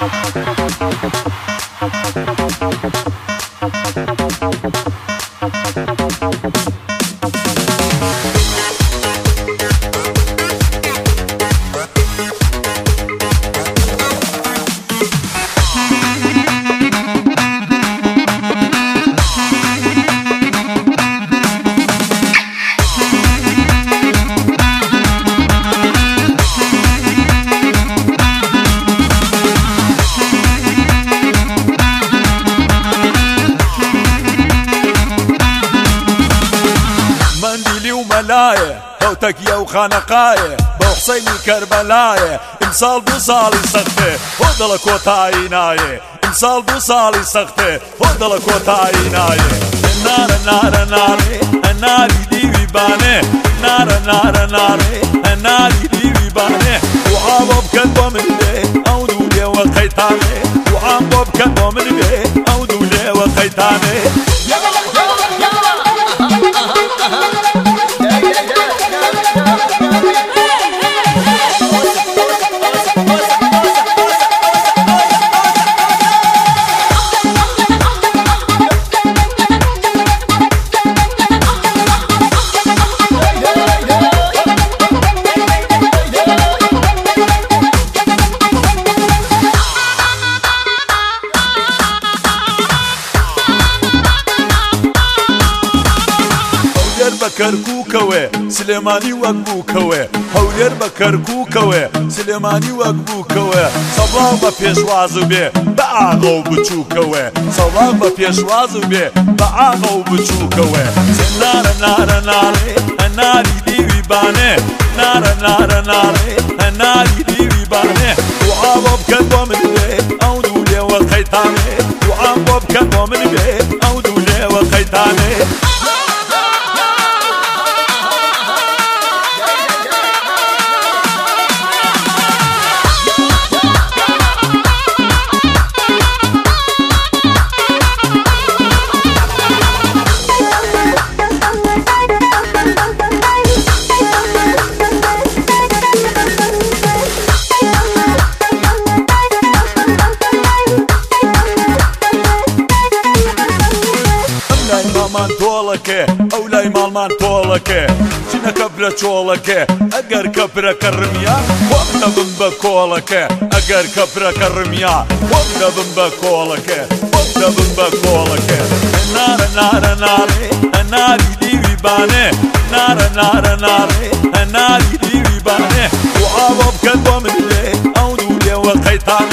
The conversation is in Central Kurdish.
تەکیە و خانەقایە بە حوسەینی کەربەلایە ئیمساڵ دوو ساڵی سەختێ هۆ دڵە کۆتایی نایێ ئیمساڵ دوو ساڵی سەختێ هۆ دڵە کۆتایی نایێ نارە نارە نارێ هەناری دیوی بانێ نارە نارە نارێ هەناری دیوی بانێ دوعا بۆ بکەن بۆ من بێ ئەو دوو لێوە قەیتانێ دوعام بۆ بکەن بۆ من بێ ئەو دوو لێوە قەیتانێ کەرکووکەوێ سلێمانی وەک بووکەوێ هەولێر بە کەرکووکەوێ سلێمانی وەک بووکەوێ سەڵاو بە پێشواز بێ بە ئاغا و بچووکەوێ سەڵاو بە پێشواز بێ بە ئاغا و بچووکەوێ نارە نارە نارێ هەناری دیوی بانێ نارە نارە نارێ هەناری دیوی بانێ دوعا بۆ بکەن بۆ من بێ ئەو دوو لێوە قەیتانێ دوعام بۆ بکەن بۆ من بێ ئەو دوو لێوە قەیتانێ ئەو لای ماڵمان تۆڵەکێ چینەکە برە چۆڵەکێ ئەگەر کە برەکە ڕمیا وەم دەبم بە کۆڵەکێ ئەگەر کە برەکە ڕمیا وەم دەبم بە کۆڵەکێ وەم دەبم بە کۆڵەکێ نارە نارە نارێ هەناری دیوی بانێ نارە نارە نارێ هەناری دیوی بانێ دوعا بۆ بکەن بۆ من بێ ئەو دوو لێوە قەیتانێ